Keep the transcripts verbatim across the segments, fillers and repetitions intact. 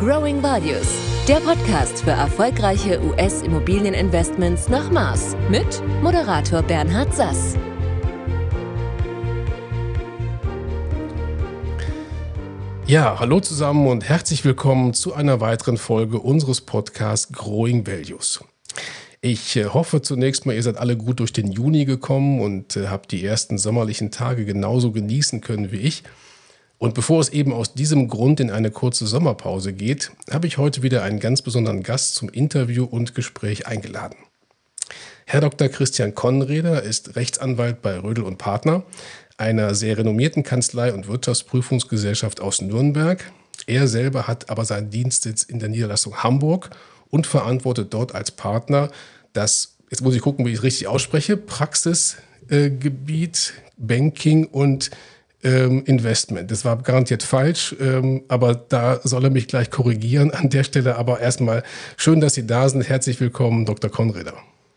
Growing Values, der Podcast für erfolgreiche U S-Immobilieninvestments nach Maß mit Moderator Bernhard Sass. Ja, hallo zusammen und herzlich willkommen zu einer weiteren Folge unseres Podcasts Growing Values. Ich äh, hoffe zunächst mal, ihr seid alle gut durch den Juni gekommen und äh, habt die ersten sommerlichen Tage genauso genießen können wie ich. Und bevor es eben aus diesem Grund in eine kurze Sommerpause geht, habe ich heute wieder einen ganz besonderen Gast zum Interview und Gespräch eingeladen. Herr Doktor Christian Conreder ist Rechtsanwalt bei Rödl und Partner, einer sehr renommierten Kanzlei und Wirtschaftsprüfungsgesellschaft aus Nürnberg. Er selber hat aber seinen Dienstsitz in der Niederlassung Hamburg und verantwortet dort als Partner das, jetzt muss ich gucken, wie ich es richtig ausspreche, Praxisgebiet, äh, Banking und ähm, Investment. Das war garantiert falsch, ähm, aber da soll er mich gleich korrigieren. An der Stelle aber erstmal schön, dass Sie da sind. Herzlich willkommen, Doktor Conreder.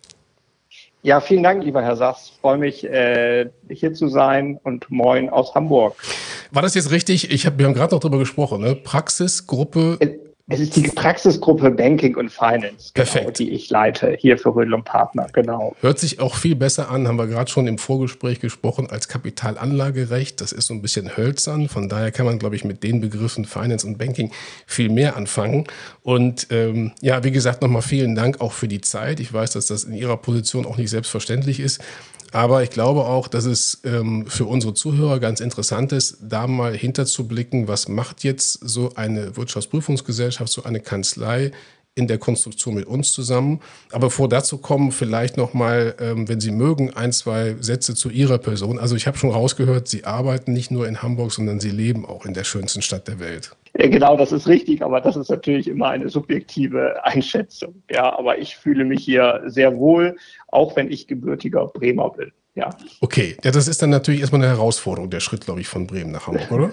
Ja, vielen Dank, lieber Herr Sass. Ich freue mich, äh, hier zu sein und moin aus Hamburg. War das jetzt richtig? Ich hab, wir haben gerade noch darüber gesprochen, ne? Praxisgruppe. Es ist die Praxisgruppe Banking und Finance, Perfekt. Genau, die ich leite, hier für Rödl und Partner, genau. Hört sich auch viel besser an, haben wir gerade schon im Vorgespräch gesprochen, als Kapitalanlagerecht. Das ist so ein bisschen hölzern, von daher kann man, glaube ich, mit den Begriffen Finance und Banking viel mehr anfangen. Und ähm, ja, wie gesagt, nochmal vielen Dank auch für die Zeit. Ich weiß, dass das in Ihrer Position auch nicht selbstverständlich ist. Aber ich glaube auch, dass es ähm, für unsere Zuhörer ganz interessant ist, da mal hinterzublicken, was macht jetzt so eine Wirtschaftsprüfungsgesellschaft, so eine Kanzlei in der Konstruktion mit uns zusammen. Aber bevor dazu kommen, vielleicht noch mal, ähm, wenn Sie mögen, ein, zwei Sätze zu Ihrer Person. Also ich habe schon rausgehört, Sie arbeiten nicht nur in Hamburg, sondern Sie leben auch in der schönsten Stadt der Welt. Ja, genau, das ist richtig, aber das ist natürlich immer eine subjektive Einschätzung. Ja, aber ich fühle mich hier sehr wohl, auch wenn ich gebürtiger Bremer bin. Ja. Okay, ja, das ist dann natürlich erstmal eine Herausforderung, der Schritt, glaube ich, von Bremen nach Hamburg, oder?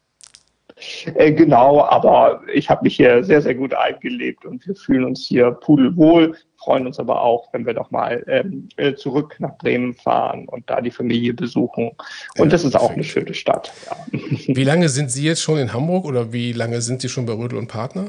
Äh, genau, aber ich habe mich hier sehr, sehr gut eingelebt und wir fühlen uns hier pudelwohl, freuen uns aber auch, wenn wir doch mal ähm, zurück nach Bremen fahren und da die Familie besuchen. Und ja, das ist perfekt. Auch eine schöne Stadt. Ja. Wie lange sind Sie jetzt schon in Hamburg oder wie lange sind Sie schon bei Rödl und Partner?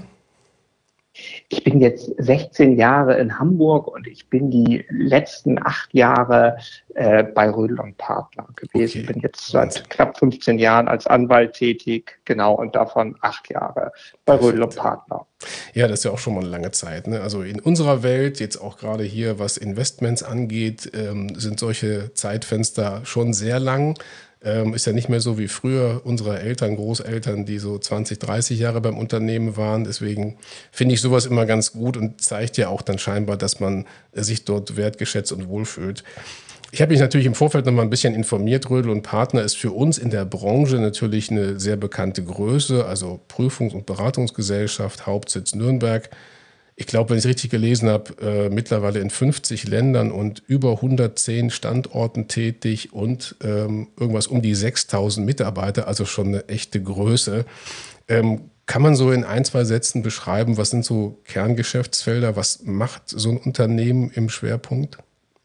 Ich bin jetzt sechzehn Jahre in Hamburg und ich bin die letzten acht Jahre äh, bei Rödl und Partner gewesen. Ich okay. bin jetzt seit und? knapp fünfzehn Jahren als Anwalt tätig, genau, und davon acht Jahre bei Perfekt. Rödl und Partner. Ja, das ist ja auch schon mal eine lange Zeit, ne? Also in unserer Welt, jetzt auch gerade hier, was Investments angeht, ähm, sind solche Zeitfenster schon sehr lang. Ähm, ist ja nicht mehr so wie früher unsere Eltern, Großeltern, die so zwanzig, dreißig Jahre beim Unternehmen waren. Deswegen finde ich sowas immer ganz gut und zeigt ja auch dann scheinbar, dass man äh, sich dort wertgeschätzt und wohlfühlt. Ich habe mich natürlich im Vorfeld noch mal ein bisschen informiert. Rödl und Partner ist für uns in der Branche natürlich eine sehr bekannte Größe, also Prüfungs- und Beratungsgesellschaft, Hauptsitz Nürnberg. Ich glaube, wenn ich es richtig gelesen habe, äh, mittlerweile in fünfzig Ländern und über hundertzehn Standorten tätig und ähm, irgendwas um die sechstausend Mitarbeiter, also schon eine echte Größe. Ähm, kann man so in ein, zwei Sätzen beschreiben, was sind so Kerngeschäftsfelder, was macht so ein Unternehmen im Schwerpunkt?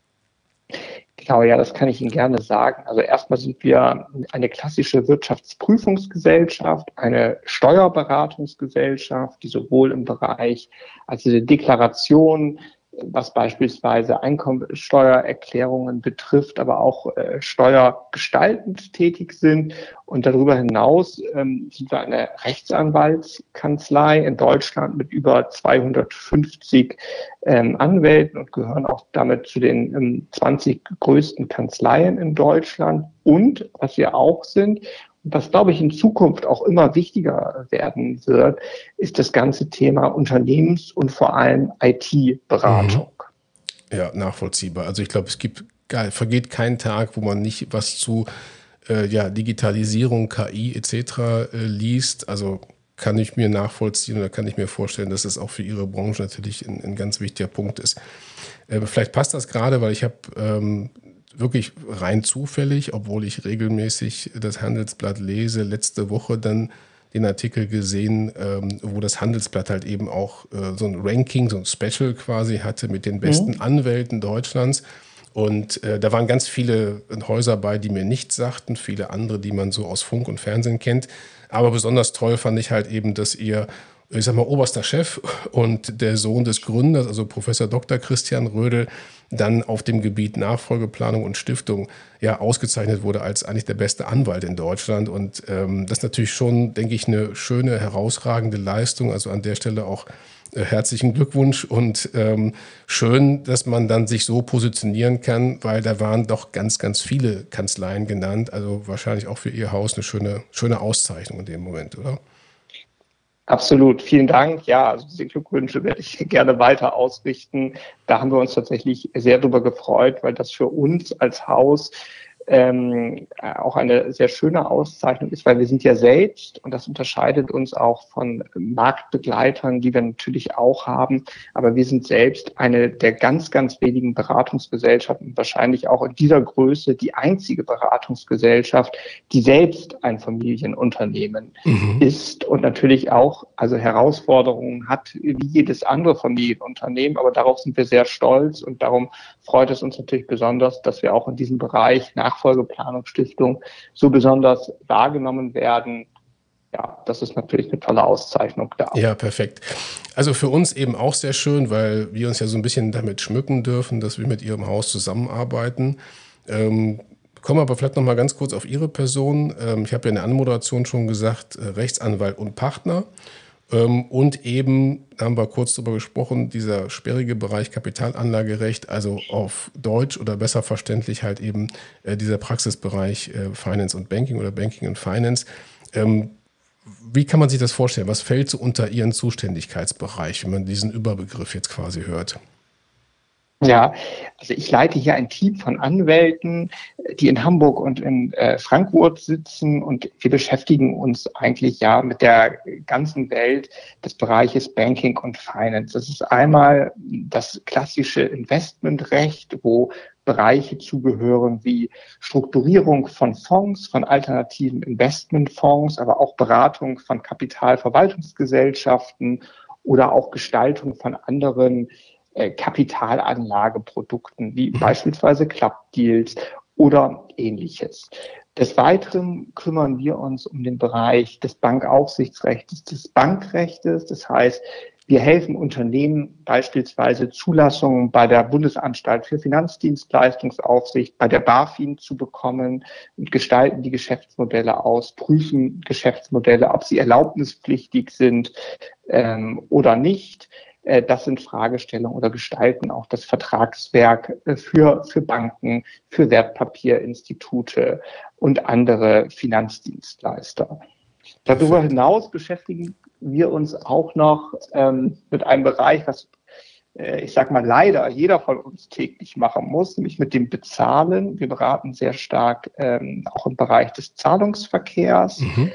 Genau, ja, das kann ich Ihnen gerne sagen. Also erstmal sind wir eine klassische Wirtschaftsprüfungsgesellschaft, eine Steuerberatungsgesellschaft, die sowohl im Bereich, also die Deklaration, was beispielsweise Einkommensteuererklärungen betrifft, aber auch äh, steuergestaltend tätig sind. Und darüber hinaus ähm, sind wir eine Rechtsanwaltskanzlei in Deutschland mit über zweihundertfünfzig ähm, Anwälten und gehören auch damit zu den ähm, zwanzig größten Kanzleien in Deutschland. Und was wir auch sind, was, glaube ich, in Zukunft auch immer wichtiger werden wird, ist das ganze Thema Unternehmens- und vor allem I T-Beratung. Ja, nachvollziehbar. Also ich glaube, es gibt, vergeht kein Tag, wo man nicht was zu äh, ja, Digitalisierung, K I et cetera äh, liest. Also kann ich mir nachvollziehen oder kann ich mir vorstellen, dass es auch für Ihre Branche natürlich ein, ein ganz wichtiger Punkt ist. Äh, vielleicht passt das gerade, weil ich habe ähm, wirklich rein zufällig, obwohl ich regelmäßig das Handelsblatt lese, letzte Woche dann den Artikel gesehen, ähm, wo das Handelsblatt halt eben auch äh, so ein Ranking, so ein Special quasi hatte mit den besten mhm. Anwälten Deutschlands. Und äh, da waren ganz viele Häuser bei, die mir nichts sagten, viele andere, die man so aus Funk und Fernsehen kennt. Aber besonders toll fand ich halt eben, dass ihr ich sag mal, oberster Chef und der Sohn des Gründers, also Professor Doktor Christian Rödel, dann auf dem Gebiet Nachfolgeplanung und Stiftung ja ausgezeichnet wurde als eigentlich der beste Anwalt in Deutschland. Und ähm, das ist natürlich schon, denke ich, eine schöne, herausragende Leistung. Also an der Stelle auch äh, herzlichen Glückwunsch und ähm, schön, dass man dann sich so positionieren kann, weil da waren doch ganz, ganz viele Kanzleien genannt. Also wahrscheinlich auch für Ihr Haus eine schöne, schöne Auszeichnung in dem Moment, oder? Absolut, vielen Dank. Ja, also diese Glückwünsche werde ich gerne weiter ausrichten. Da haben wir uns tatsächlich sehr darüber gefreut, weil das für uns als Haus ähm, auch eine sehr schöne Auszeichnung ist, weil wir sind ja selbst, und das unterscheidet uns auch von Marktbegleitern, die wir natürlich auch haben, aber wir sind selbst eine der ganz, ganz wenigen Beratungsgesellschaften, wahrscheinlich auch in dieser Größe die einzige Beratungsgesellschaft, die selbst ein Familienunternehmen mhm. ist und natürlich auch also Herausforderungen hat, wie jedes andere Familienunternehmen, aber darauf sind wir sehr stolz und darum freut es uns natürlich besonders, dass wir auch in diesem Bereich nach Nachfolgeplanungsstiftung so besonders wahrgenommen werden. Ja, das ist natürlich eine tolle Auszeichnung da. Ja, perfekt. Also für uns eben auch sehr schön, weil wir uns ja so ein bisschen damit schmücken dürfen, dass wir mit Ihrem Haus zusammenarbeiten. Ähm, kommen aber vielleicht noch mal ganz kurz auf Ihre Person. Ähm, ich habe ja in der Anmoderation schon gesagt, äh, Rechtsanwalt und Partner. Ähm, und eben, da haben wir kurz drüber gesprochen, dieser sperrige Bereich Kapitalanlagerecht, also auf Deutsch oder besser verständlich halt eben äh, dieser Praxisbereich äh, Finance und Banking oder Banking und Finance. Ähm, wie kann man sich das vorstellen? Was fällt so unter Ihren Zuständigkeitsbereich, wenn man diesen Überbegriff jetzt quasi hört? Ja, also ich leite hier ein Team von Anwälten, die in Hamburg und in äh, Frankfurt sitzen und wir beschäftigen uns eigentlich ja mit der ganzen Welt des Bereiches Banking und Finance. Das ist einmal das klassische Investmentrecht, wo Bereiche zugehören wie Strukturierung von Fonds, von alternativen Investmentfonds, aber auch Beratung von Kapitalverwaltungsgesellschaften oder auch Gestaltung von anderen Kapitalanlageprodukten wie beispielsweise Club-Deals oder Ähnliches. Des Weiteren kümmern wir uns um den Bereich des Bankaufsichtsrechts, des Bankrechtes. Das heißt, wir helfen Unternehmen beispielsweise Zulassungen bei der Bundesanstalt für Finanzdienstleistungsaufsicht, bei der BaFin zu bekommen und gestalten die Geschäftsmodelle aus, prüfen Geschäftsmodelle, ob sie erlaubnispflichtig sind ähm, oder nicht. Das sind Fragestellungen oder gestalten auch das Vertragswerk für, für Banken, für Wertpapierinstitute und andere Finanzdienstleister. Darüber hinaus beschäftigen wir uns auch noch ähm, mit einem Bereich, was äh, ich sag mal leider jeder von uns täglich machen muss, nämlich mit dem Bezahlen. Wir beraten sehr stark ähm, auch im Bereich des Zahlungsverkehrs. Mhm.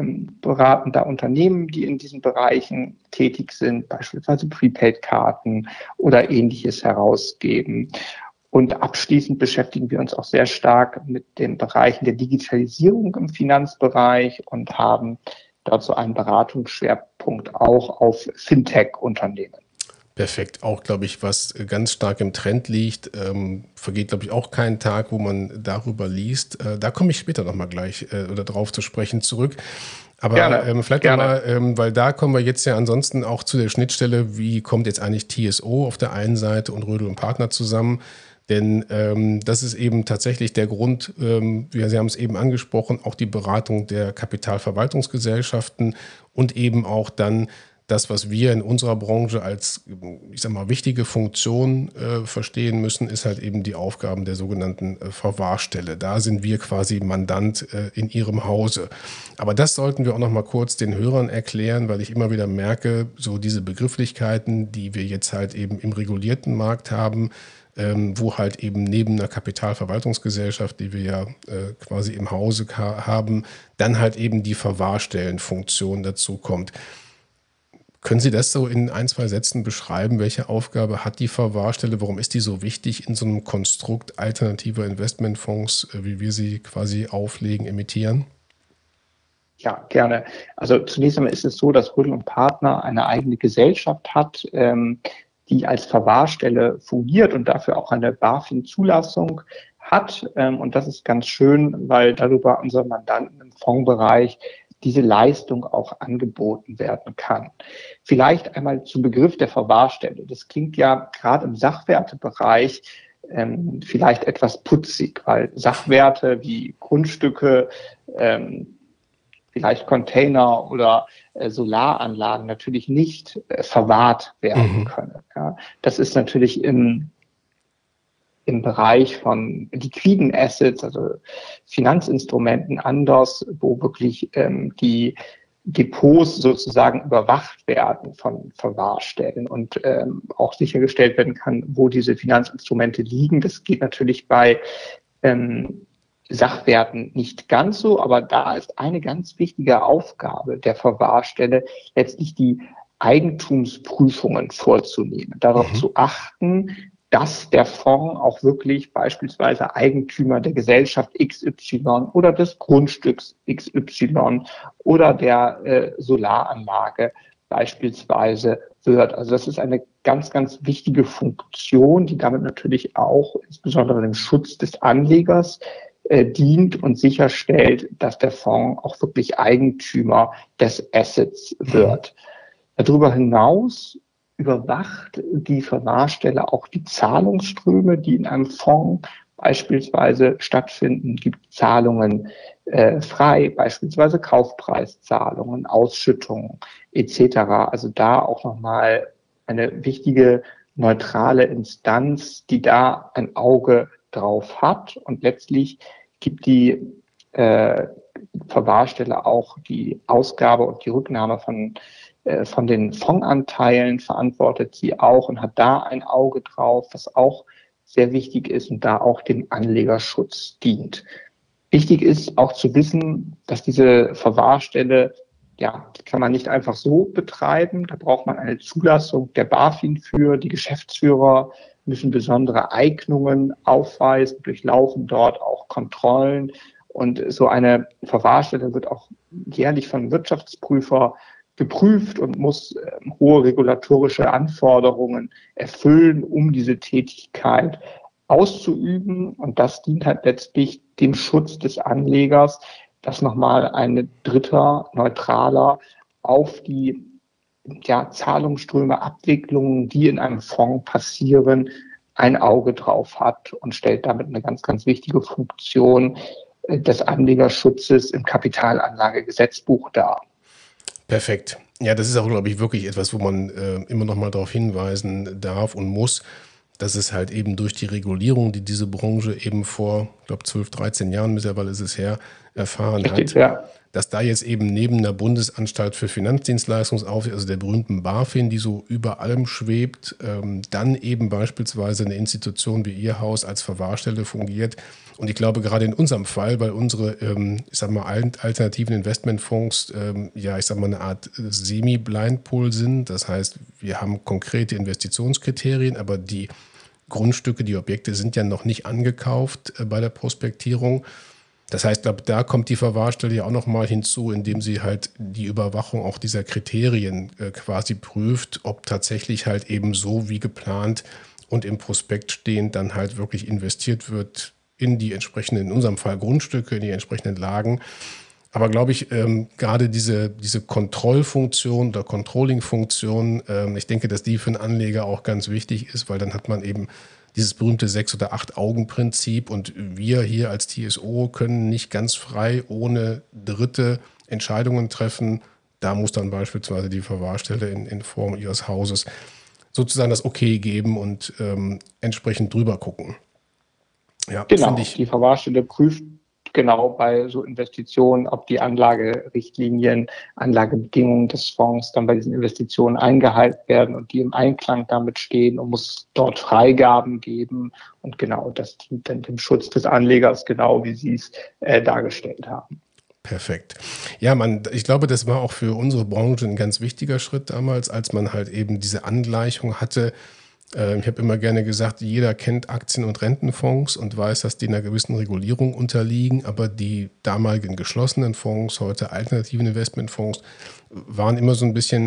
Beraten da Unternehmen, die in diesen Bereichen tätig sind, beispielsweise Prepaid-Karten oder Ähnliches herausgeben. Und abschließend beschäftigen wir uns auch sehr stark mit den Bereichen der Digitalisierung im Finanzbereich und haben dazu einen Beratungsschwerpunkt auch auf Fintech-Unternehmen. Perfekt. Auch, glaube ich, was ganz stark im Trend liegt. Ähm, vergeht, glaube ich, auch kein Tag, wo man darüber liest. Äh, da komme ich später nochmal gleich äh, oder drauf zu sprechen zurück. Aber gerne, ähm, vielleicht nochmal, ähm, weil da kommen wir jetzt ja ansonsten auch zu der Schnittstelle, wie kommt jetzt eigentlich T S O auf der einen Seite und Rödel und Partner zusammen? Denn ähm, das ist eben tatsächlich der Grund, ähm, wir, Sie haben es eben angesprochen, auch die Beratung der Kapitalverwaltungsgesellschaften und eben auch dann das, was wir in unserer Branche als, ich sag mal, wichtige Funktion äh, verstehen müssen, ist halt eben die Aufgaben der sogenannten äh, Verwahrstelle. Da sind wir quasi Mandant äh, in Ihrem Hause. Aber das sollten wir auch noch mal kurz den Hörern erklären, weil ich immer wieder merke, so diese Begrifflichkeiten, die wir jetzt halt eben im regulierten Markt haben, ähm, wo halt eben neben einer Kapitalverwaltungsgesellschaft, die wir ja äh, quasi im Hause ka- haben, dann halt eben die Verwahrstellenfunktion dazu kommt. Können Sie das so in ein, zwei Sätzen beschreiben? Welche Aufgabe hat die Verwahrstelle? Warum ist die so wichtig in so einem Konstrukt alternativer Investmentfonds, wie wir sie quasi auflegen, emittieren? Ja, gerne. Also zunächst einmal ist es so, dass Rödel und Partner eine eigene Gesellschaft hat, ähm, die als Verwahrstelle fungiert und dafür auch eine BaFin-Zulassung hat. Ähm, und das ist ganz schön, weil darüber unsere Mandanten im Fondsbereich diese Leistung auch angeboten werden kann. Vielleicht einmal zum Begriff der Verwahrstelle. Das klingt ja gerade im Sachwertebereich ähm, vielleicht etwas putzig, weil Sachwerte wie Grundstücke, ähm, vielleicht Container oder äh, Solaranlagen natürlich nicht äh, verwahrt werden mhm. können. Ja. Das ist natürlich im im Bereich von liquiden Assets, also Finanzinstrumenten anders, wo wirklich ähm, die Depots sozusagen überwacht werden von Verwahrstellen und ähm, auch sichergestellt werden kann, wo diese Finanzinstrumente liegen. Das geht natürlich bei ähm, Sachwerten nicht ganz so, aber da ist eine ganz wichtige Aufgabe der Verwahrstelle, letztlich die Eigentumsprüfungen vorzunehmen, darauf mhm. zu achten, dass der Fonds auch wirklich beispielsweise Eigentümer der Gesellschaft X Y oder des Grundstücks X Y oder der äh, Solaranlage beispielsweise wird. Also das ist eine ganz, ganz wichtige Funktion, die damit natürlich auch insbesondere dem Schutz des Anlegers äh, dient und sicherstellt, dass der Fonds auch wirklich Eigentümer des Assets wird. Darüber hinaus überwacht die Verwahrstelle auch die Zahlungsströme, die in einem Fonds beispielsweise stattfinden, gibt Zahlungen äh, frei, beispielsweise Kaufpreiszahlungen, Ausschüttungen et cetera. Also da auch nochmal eine wichtige neutrale Instanz, die da ein Auge drauf hat, und letztlich gibt die äh, Verwahrstelle auch die Ausgabe und die Rücknahme von von den Fondsanteilen, verantwortet sie auch und hat da ein Auge drauf, was auch sehr wichtig ist und da auch dem Anlegerschutz dient. Wichtig ist auch zu wissen, dass diese Verwahrstelle, ja, die kann man nicht einfach so betreiben. Da braucht man eine Zulassung der BaFin für. Die Geschäftsführer müssen besondere Eignungen aufweisen, durchlaufen dort auch Kontrollen. Und so eine Verwahrstelle wird auch jährlich von Wirtschaftsprüfer geprüft und muss äh, hohe regulatorische Anforderungen erfüllen, um diese Tätigkeit auszuüben. Und das dient halt letztlich dem Schutz des Anlegers, dass nochmal ein dritter, neutraler auf die ja, Zahlungsströme, Abwicklungen, die in einem Fonds passieren, ein Auge drauf hat und stellt damit eine ganz, ganz wichtige Funktion äh, des Anlegerschutzes im Kapitalanlagegesetzbuch dar. Perfekt. Ja, das ist auch, glaube ich, wirklich etwas, wo man äh, immer noch mal darauf hinweisen darf und muss, dass es halt eben durch die Regulierung, die diese Branche eben vor, ich glaube, zwölf, dreizehn Jahren mittlerweile ist es her, erfahren Richtig, hat, ja. dass da jetzt eben neben der Bundesanstalt für Finanzdienstleistungsaufsicht, also der berühmten BaFin, die so über allem schwebt, ähm, dann eben beispielsweise eine Institution wie Ihr Haus als Verwahrstelle fungiert. Und ich glaube, gerade in unserem Fall, weil unsere, ähm, ich sag mal, alternativen Investmentfonds, ähm, ja, ich sag mal, eine Art Semi-Blindpool sind. Das heißt, wir haben konkrete Investitionskriterien, aber die Grundstücke, die Objekte sind ja noch nicht angekauft äh, bei der Prospektierung. Das heißt, glaube, da kommt die Verwahrstelle ja auch nochmal hinzu, indem sie halt die Überwachung auch dieser Kriterien äh, quasi prüft, ob tatsächlich halt eben so wie geplant und im Prospekt stehend dann halt wirklich investiert wird in die entsprechenden, in unserem Fall Grundstücke, in die entsprechenden Lagen. Aber glaube ich, ähm, gerade diese, diese Kontrollfunktion oder Controlling-Funktion, ähm, ich denke, dass die für einen Anleger auch ganz wichtig ist, weil dann hat man eben dieses berühmte Sechs- oder Acht-Augen-Prinzip, und wir hier als T S O können nicht ganz frei ohne Dritte Entscheidungen treffen. Da muss dann beispielsweise die Verwahrstelle in, in Form ihres Hauses sozusagen das Okay geben und ähm, entsprechend drüber gucken. Ja, genau, ich. Die Verwahrstelle prüft genau bei so Investitionen, ob die Anlagerichtlinien, Anlagebedingungen des Fonds dann bei diesen Investitionen eingehalten werden und die im Einklang damit stehen, und muss dort Freigaben geben. Und genau das dient dann dem Schutz des Anlegers, genau wie Sie es äh, dargestellt haben. Perfekt. Ja, man, ich glaube, das war auch für unsere Branche ein ganz wichtiger Schritt damals, als man halt eben diese Angleichung hatte. Ich habe immer gerne gesagt, jeder kennt Aktien- und Rentenfonds und weiß, dass die einer gewissen Regulierung unterliegen, aber die damaligen geschlossenen Fonds, heute alternativen Investmentfonds, waren immer so ein bisschen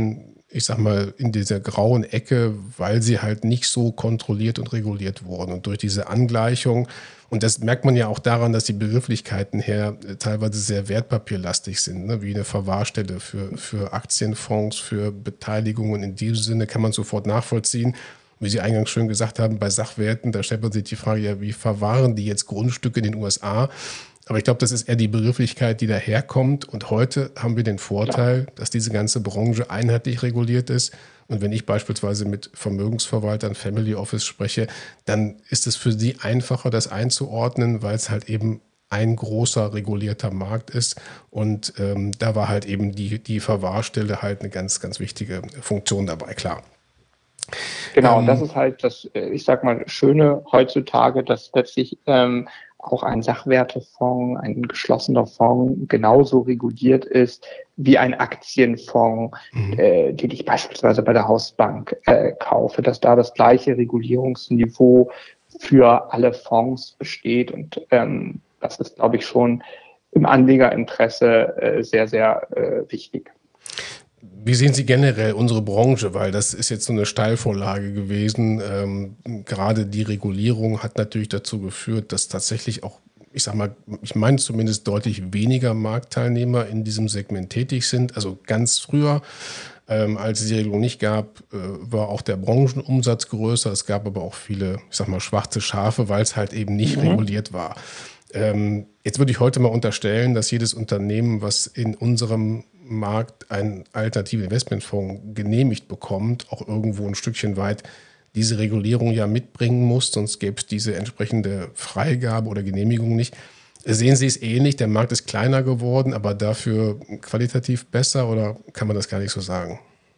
ich sag mal, in dieser grauen Ecke, weil sie halt nicht so kontrolliert und reguliert wurden. Und durch diese Angleichung, und das merkt man ja auch daran, dass die Begrifflichkeiten her teilweise sehr wertpapierlastig sind, ne? Wie eine Verwahrstelle für, für Aktienfonds, für Beteiligungen. In diesem Sinne kann man sofort nachvollziehen. Wie Sie eingangs schön gesagt haben, bei Sachwerten, da stellt man sich die Frage, ja, wie verwahren die jetzt Grundstücke in den U S A? Aber ich glaube, das ist eher die Begrifflichkeit, die daherkommt. Und heute haben wir den Vorteil, dass diese ganze Branche einheitlich reguliert ist. Und wenn ich beispielsweise mit Vermögensverwaltern, Family Office spreche, dann ist es für sie einfacher, das einzuordnen, weil es halt eben ein großer regulierter Markt ist. Und ähm, da war halt eben die, die Verwahrstelle halt eine ganz, ganz wichtige Funktion dabei, klar. Genau, Ähm, das ist halt das, ich sag mal, Schöne heutzutage, dass letztlich ähm, auch ein Sachwertefonds, ein geschlossener Fonds genauso reguliert ist wie ein Aktienfonds, mhm. äh, den ich beispielsweise bei der Hausbank äh, kaufe, dass da das gleiche Regulierungsniveau für alle Fonds besteht. Und ähm, das ist, glaube ich, schon im Anlegerinteresse äh, sehr, sehr äh, wichtig. Wie sehen Sie generell unsere Branche? Weil das ist jetzt so eine Steilvorlage gewesen. Ähm, gerade die Regulierung hat natürlich dazu geführt, dass tatsächlich auch, ich sag mal, ich meine zumindest deutlich weniger Marktteilnehmer in diesem Segment tätig sind. Also ganz früher, ähm, als es die Regelung nicht gab, äh, war auch der Branchenumsatz größer. Es gab aber auch viele, ich sag mal, schwarze Schafe, weil es halt eben nicht mhm. reguliert war. Ähm, jetzt würde ich heute mal unterstellen, dass jedes Unternehmen, was in unserem Markt einen alternativen Investmentfonds genehmigt bekommt, auch irgendwo ein Stückchen weit diese Regulierung ja mitbringen muss, sonst gäbe es diese entsprechende Freigabe oder Genehmigung nicht. Sehen Sie es ähnlich? Der Markt ist kleiner geworden, aber dafür qualitativ besser, oder kann man das gar nicht so sagen?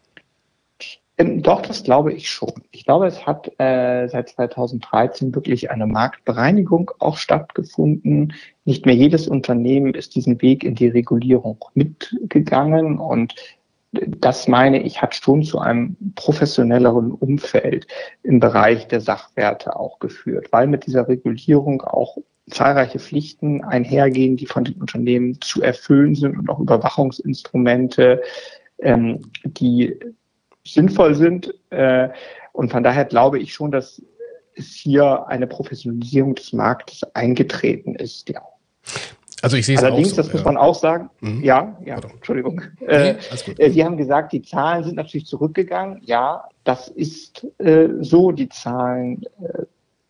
Ähm, doch, das glaube ich schon. Ich glaube, es hat äh, seit zweitausenddreizehn wirklich eine Marktbereinigung auch stattgefunden. Nicht mehr jedes Unternehmen ist diesen Weg in die Regulierung mitgegangen, und das, meine ich, hat schon zu einem professionelleren Umfeld im Bereich der Sachwerte auch geführt, weil mit dieser Regulierung auch zahlreiche Pflichten einhergehen, die von den Unternehmen zu erfüllen sind, und auch Überwachungsinstrumente, ähm, die sinnvoll sind. Äh, und von daher glaube ich schon, dass es hier eine Professionalisierung des Marktes eingetreten ist. Ja. Also ich sehe es Allerdings, auch so, das muss ja. man auch sagen, mhm. ja, ja, Pardon. Entschuldigung. Nee, äh, alles gut. Sie haben gesagt, die Zahlen sind natürlich zurückgegangen. Ja, das ist äh, so. Die Zahlen äh,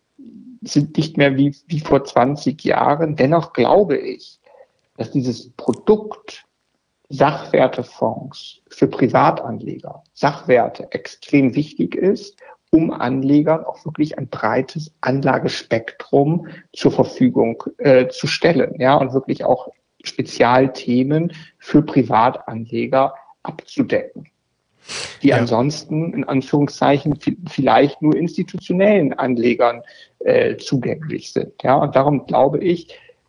sind nicht mehr wie, wie vor zwanzig Jahren. Dennoch glaube ich, dass dieses Produkt Sachwertefonds für Privatanleger, Sachwerte, extrem wichtig ist, um Anlegern auch wirklich ein breites Anlagespektrum zur Verfügung äh, zu stellen, ja, und wirklich auch Spezialthemen für Privatanleger abzudecken, die ja. ansonsten in Anführungszeichen vielleicht nur institutionellen Anlegern äh, zugänglich sind, ja, und darum glaube ich,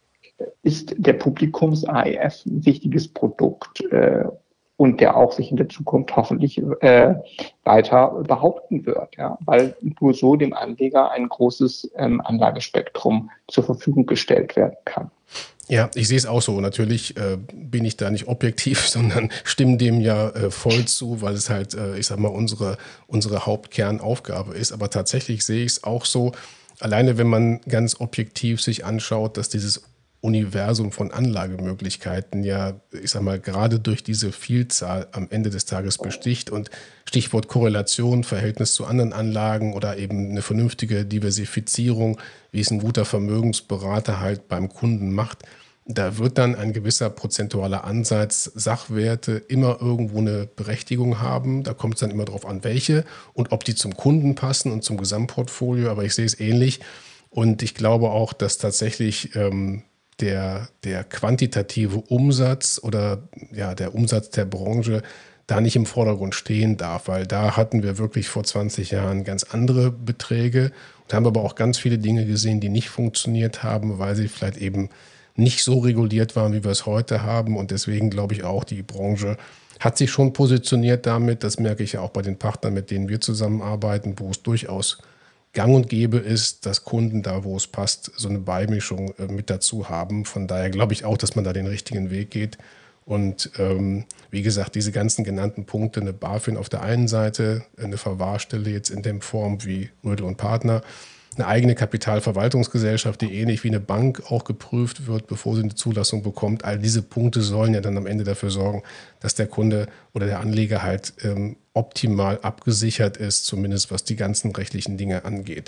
ist der Publikums-A E F ein wichtiges Produkt äh, und der auch sich in der Zukunft hoffentlich äh, weiter behaupten wird, ja, weil nur so dem Anleger ein großes ähm, Anlagespektrum zur Verfügung gestellt werden kann. Ja, ich sehe es auch so. Natürlich äh, bin ich da nicht objektiv, sondern stimme dem ja äh, voll zu, weil es halt, äh, ich sag mal, unsere, unsere Hauptkernaufgabe ist. Aber tatsächlich sehe ich es auch so, alleine wenn man ganz objektiv sich anschaut, dass dieses Universum von Anlagemöglichkeiten ja, ich sag mal, gerade durch diese Vielzahl am Ende des Tages besticht, und Stichwort Korrelation, Verhältnis zu anderen Anlagen oder eben eine vernünftige Diversifizierung, wie es ein guter Vermögensberater halt beim Kunden macht, da wird dann ein gewisser prozentualer Ansatz Sachwerte immer irgendwo eine Berechtigung haben. Da kommt es dann immer darauf an, welche und ob die zum Kunden passen und zum Gesamtportfolio, aber ich sehe es ähnlich, und ich glaube auch, dass tatsächlich ähm, Der, der quantitative Umsatz oder ja, der Umsatz der Branche da nicht im Vordergrund stehen darf, weil da hatten wir wirklich vor zwanzig Jahren ganz andere Beträge und haben aber auch ganz viele Dinge gesehen, die nicht funktioniert haben, weil sie vielleicht eben nicht so reguliert waren, wie wir es heute haben. Und deswegen glaube ich auch, die Branche hat sich schon positioniert damit. Das merke ich ja auch bei den Partnern, mit denen wir zusammenarbeiten, wo es durchaus gang und gäbe ist, dass Kunden da, wo es passt, so eine Beimischung äh, mit dazu haben. Von daher glaube ich auch, dass man da den richtigen Weg geht. Und ähm, wie gesagt, diese ganzen genannten Punkte, eine BaFin auf der einen Seite, eine Verwahrstelle jetzt in der Form wie Rödl und Partner, eine eigene Kapitalverwaltungsgesellschaft, die ähnlich wie eine Bank auch geprüft wird, bevor sie eine Zulassung bekommt. All diese Punkte sollen ja dann am Ende dafür sorgen, dass der Kunde oder der Anleger halt ähm, optimal abgesichert ist, zumindest was die ganzen rechtlichen Dinge angeht.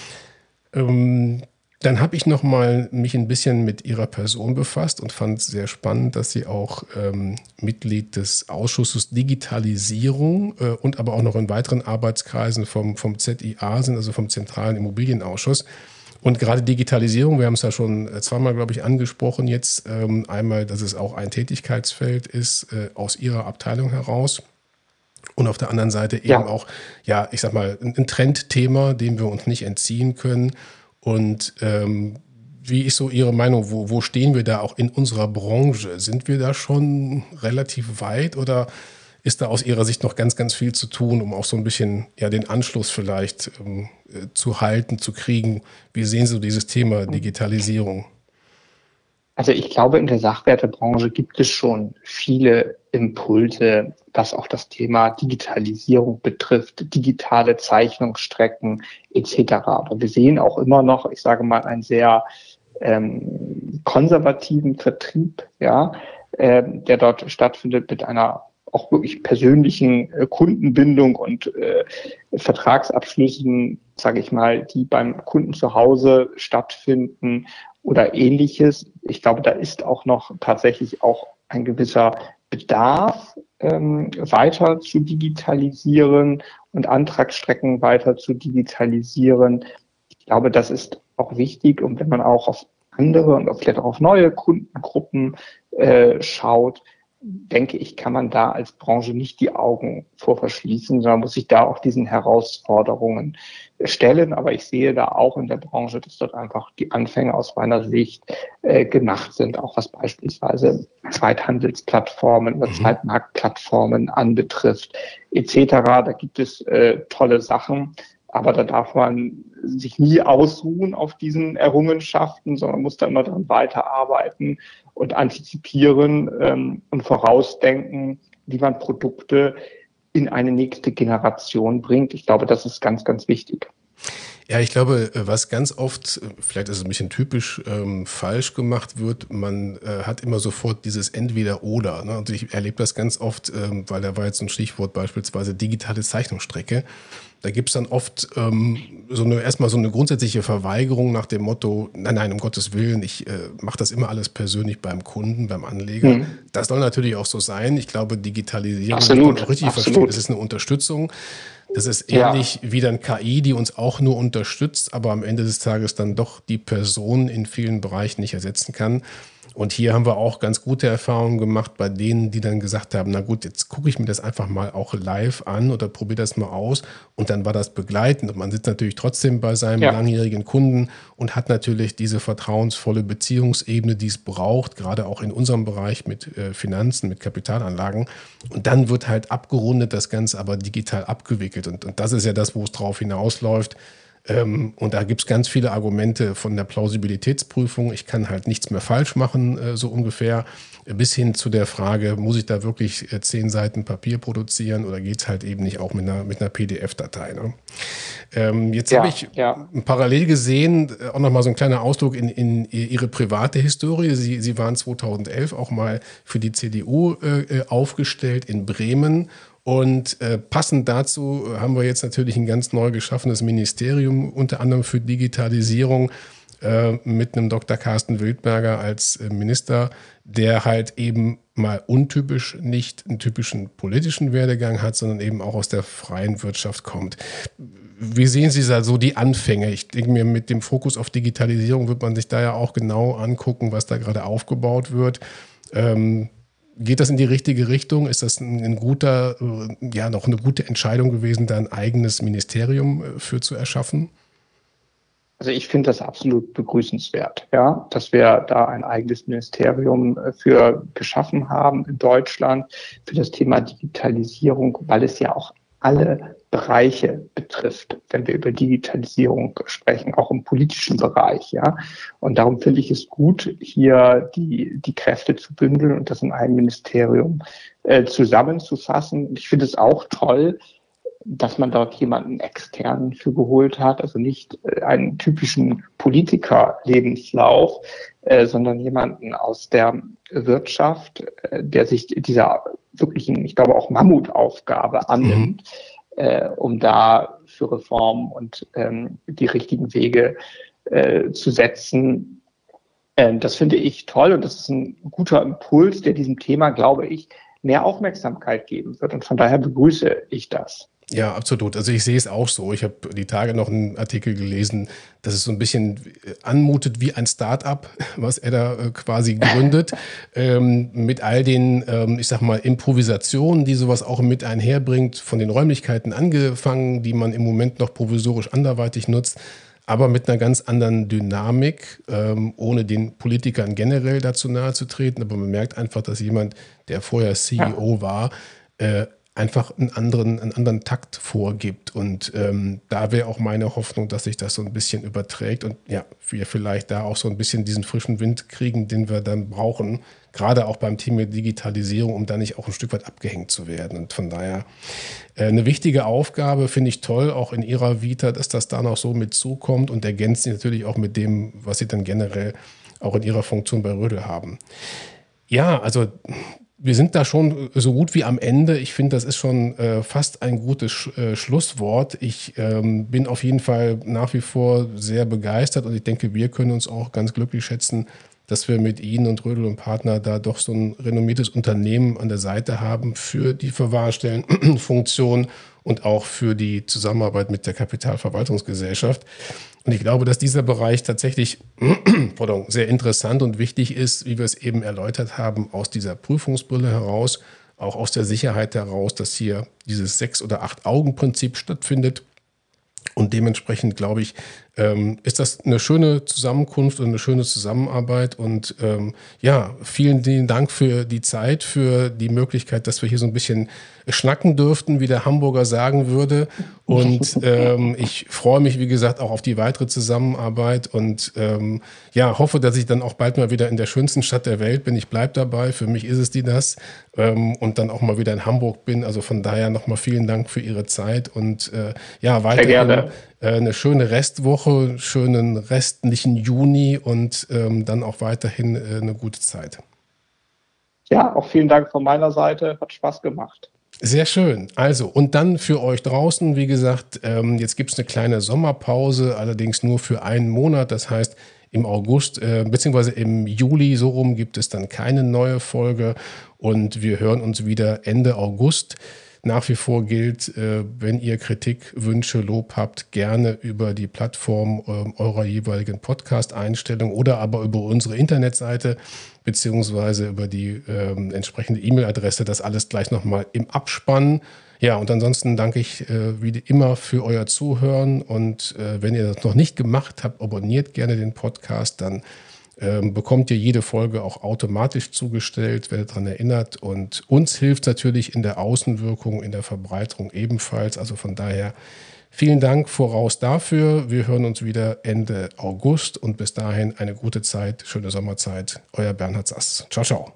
Ähm, Dann habe ich noch mal mich ein bisschen mit Ihrer Person befasst und fand es sehr spannend, dass Sie auch ähm, Mitglied des Ausschusses Digitalisierung äh, und aber auch noch in weiteren Arbeitskreisen vom, vom Z I A sind, also vom Zentralen Immobilienausschuss. Und gerade Digitalisierung, wir haben es ja schon zweimal, glaube ich, angesprochen jetzt. Ähm, einmal, dass es auch ein Tätigkeitsfeld ist äh, aus Ihrer Abteilung heraus. Und auf der anderen Seite eben Ja. auch, ja, ich sag mal, ein, ein Trendthema, dem wir uns nicht entziehen können. Und ähm, wie ist so Ihre Meinung? Wo, wo stehen wir da auch in unserer Branche? Sind wir da schon relativ weit oder ist da aus Ihrer Sicht noch ganz, ganz viel zu tun, um auch so ein bisschen ja, den Anschluss vielleicht ähm, äh, zu halten, zu kriegen? Wie sehen Sie dieses Thema Digitalisierung? Also ich glaube, in der Sachwertebranche gibt es schon viele Impulse, was auch das Thema Digitalisierung betrifft, digitale Zeichnungsstrecken et cetera. Aber wir sehen auch immer noch, ich sage mal, einen sehr ähm, konservativen Vertrieb, ja, äh, der dort stattfindet mit einer auch wirklich persönlichen äh, Kundenbindung und äh, Vertragsabschlüssen, sage ich mal, die beim Kunden zu Hause stattfinden oder ähnliches. Ich glaube, da ist auch noch tatsächlich auch ein gewisser Bedarf, ähm, weiter zu digitalisieren und Antragsstrecken weiter zu digitalisieren. Ich glaube, das ist auch wichtig. Und wenn man auch auf andere und vielleicht auch auf neue Kundengruppen äh, schaut, denke ich, kann man da als Branche nicht die Augen vor verschließen, sondern muss sich da auch diesen Herausforderungen stellen. Aber ich sehe da auch in der Branche, dass dort einfach die Anfänge aus meiner Sicht äh, gemacht sind, auch was beispielsweise Zweithandelsplattformen oder Zweitmarktplattformen anbetrifft, et cetera. Da gibt es äh, tolle Sachen. Aber da darf man sich nie ausruhen auf diesen Errungenschaften, sondern muss da immer dran weiterarbeiten und antizipieren ähm, und vorausdenken, wie man Produkte in eine nächste Generation bringt. Ich glaube, das ist ganz, ganz wichtig. Ja, ich glaube, was ganz oft, vielleicht ist es ein bisschen typisch, ähm, falsch gemacht wird, man äh, hat immer sofort dieses Entweder-Oder. Ne? Und ich erlebe das ganz oft, ähm, weil da war jetzt ein Stichwort beispielsweise digitale Zeichnungsstrecke. Da gibt es dann oft ähm, so eine erstmal so eine grundsätzliche Verweigerung nach dem Motto, nein, nein, um Gottes Willen, ich äh, mache das immer alles persönlich beim Kunden, beim Anleger. Mhm. Das soll natürlich auch so sein. Ich glaube, Digitalisierung, absolut, muss man auch richtig absolut. verstehen, das ist eine Unterstützung. Das ist ähnlich ja. wie dann K I, die uns auch nur unterstützt, aber am Ende des Tages dann doch die Person in vielen Bereichen nicht ersetzen kann. Und hier haben wir auch ganz gute Erfahrungen gemacht bei denen, die dann gesagt haben, na gut, jetzt gucke ich mir das einfach mal auch live an oder probiere das mal aus. Und dann war das begleitend. Und man sitzt natürlich trotzdem bei seinem ja. langjährigen Kunden und hat natürlich diese vertrauensvolle Beziehungsebene, die es braucht, gerade auch in unserem Bereich mit äh, Finanzen, mit Kapitalanlagen. Und dann wird halt abgerundet, das Ganze aber digital abgewickelt. Und, und das ist ja das, wo es drauf hinausläuft. Ähm, und da gibt es ganz viele Argumente von der Plausibilitätsprüfung. Ich kann halt nichts mehr falsch machen, äh, so ungefähr, bis hin zu der Frage, muss ich da wirklich äh, zehn Seiten Papier produzieren oder geht es halt eben nicht auch mit einer, mit einer P D F-Datei? Ne? Ähm, jetzt ja, habe ich ja. parallel gesehen, äh, auch nochmal so ein kleiner Ausdruck in, in Ihre private Historie. Sie, Sie waren zweitausendelf auch mal für die C D U äh, aufgestellt in Bremen. Und äh, passend dazu haben wir jetzt natürlich ein ganz neu geschaffenes Ministerium, unter anderem für Digitalisierung, äh, mit einem Doktor Carsten Wildberger als äh, Minister, der halt eben mal untypisch nicht einen typischen politischen Werdegang hat, sondern eben auch aus der freien Wirtschaft kommt. Wie sehen Sie da so die Anfänge? Ich denke mir, mit dem Fokus auf Digitalisierung wird man sich da ja auch genau angucken, was da gerade aufgebaut wird. Ähm, Geht das in die richtige Richtung? Ist das ein, ein guter, ja, noch eine gute Entscheidung gewesen, da ein eigenes Ministerium für zu erschaffen? Also ich finde das absolut begrüßenswert, ja, dass wir da ein eigenes Ministerium für geschaffen haben in Deutschland für das Thema Digitalisierung, weil es ja auch alle Bereiche betrifft, wenn wir über Digitalisierung sprechen, auch im politischen Bereich, ja. Und darum finde ich es gut, hier die, die Kräfte zu bündeln und das in einem Ministerium äh, zusammenzufassen. Und ich finde es auch toll, dass man dort jemanden externen für geholt hat, also nicht äh, einen typischen Politiker-Lebenslauf, äh, sondern jemanden aus der Wirtschaft, äh, der sich dieser wirklichen, ich glaube auch Mammutaufgabe annimmt, mhm. äh, um da für Reformen und ähm, die richtigen Wege äh, zu setzen. Ähm, das finde ich toll und das ist ein guter Impuls, der diesem Thema, glaube ich, mehr Aufmerksamkeit geben wird. Und von daher begrüße ich das. Ja, absolut. Also ich sehe es auch so. Ich habe die Tage noch einen Artikel gelesen, dass es so ein bisschen anmutet wie ein Start-up, was er da quasi gründet, ähm, mit all den, ähm, ich sag mal, Improvisationen, die sowas auch mit einherbringt, von den Räumlichkeiten angefangen, die man im Moment noch provisorisch anderweitig nutzt, aber mit einer ganz anderen Dynamik, ähm, ohne den Politikern generell dazu nahe zu treten. Aber man merkt einfach, dass jemand, der vorher C E O ja. war, äh, einfach einen anderen, einen anderen Takt vorgibt. Und ähm, da wäre auch meine Hoffnung, dass sich das so ein bisschen überträgt und ja, wir vielleicht da auch so ein bisschen diesen frischen Wind kriegen, den wir dann brauchen, gerade auch beim Thema Digitalisierung, um da nicht auch ein Stück weit abgehängt zu werden. Und von daher äh, eine wichtige Aufgabe, finde ich toll, auch in Ihrer Vita, dass das da noch so mit zukommt und ergänzt sich natürlich auch mit dem, was Sie dann generell auch in Ihrer Funktion bei Rödl haben. Ja, also wir sind da schon so gut wie am Ende. Ich finde, das ist schon äh, fast ein gutes Sch- äh, Schlusswort. Ich ähm, bin auf jeden Fall nach wie vor sehr begeistert und ich denke, wir können uns auch ganz glücklich schätzen, dass wir mit Ihnen und Rödl und Partner da doch so ein renommiertes Unternehmen an der Seite haben für die Verwahrstellenfunktion und auch für die Zusammenarbeit mit der Kapitalverwaltungsgesellschaft. Und ich glaube, dass dieser Bereich tatsächlich pardon, sehr interessant und wichtig ist, wie wir es eben erläutert haben, aus dieser Prüfungsbrille heraus, auch aus der Sicherheit heraus, dass hier dieses Sechs- oder Acht-Augen-Prinzip stattfindet. Und dementsprechend, glaube ich, ähm, ist das eine schöne Zusammenkunft und eine schöne Zusammenarbeit. Und ähm, ja, vielen, vielen Dank für die Zeit, für die Möglichkeit, dass wir hier so ein bisschen schnacken dürften, wie der Hamburger sagen würde. Und ähm, ich freue mich, wie gesagt, auch auf die weitere Zusammenarbeit und ähm, ja, hoffe, dass ich dann auch bald mal wieder in der schönsten Stadt der Welt bin. Ich bleibe dabei, für mich ist es die das. Ähm, und dann auch mal wieder in Hamburg bin. Also von daher nochmal vielen Dank für Ihre Zeit und äh, ja, weiterhin äh, eine schöne Restwoche, schönen restlichen Juni und ähm, dann auch weiterhin äh, eine gute Zeit. Ja, auch vielen Dank von meiner Seite. Hat Spaß gemacht. Sehr schön. Also, und dann für euch draußen, wie gesagt, ähm, jetzt gibt es eine kleine Sommerpause, allerdings nur für einen Monat. Das heißt, im August äh, beziehungsweise im Juli so rum gibt es dann keine neue Folge und wir hören uns wieder Ende August. Nach wie vor gilt, äh, wenn ihr Kritik, Wünsche, Lob habt, gerne über die Plattform äh, eurer jeweiligen Podcast-Einstellung oder aber über unsere Internetseite beziehungsweise über die äh, entsprechende E-Mail-Adresse. Das alles gleich nochmal im Abspann. Ja, und ansonsten danke ich äh, wie immer für euer Zuhören und äh, wenn ihr das noch nicht gemacht habt, abonniert gerne den Podcast, dann ähm, bekommt ihr jede Folge auch automatisch zugestellt, werdet daran erinnert und uns hilft natürlich in der Außenwirkung, in der Verbreitung ebenfalls, also von daher vielen Dank voraus dafür. Wir hören uns wieder Ende August und bis dahin eine gute Zeit, schöne Sommerzeit. Euer Bernhard Sass. Ciao, ciao.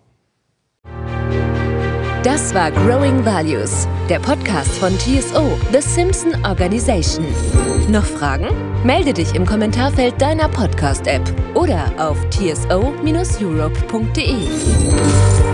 Das war Growing Values, der Podcast von T S O, The Simpson Organization. Noch Fragen? Melde dich im Kommentarfeld deiner Podcast-App oder auf t s o dash europe punkt d e.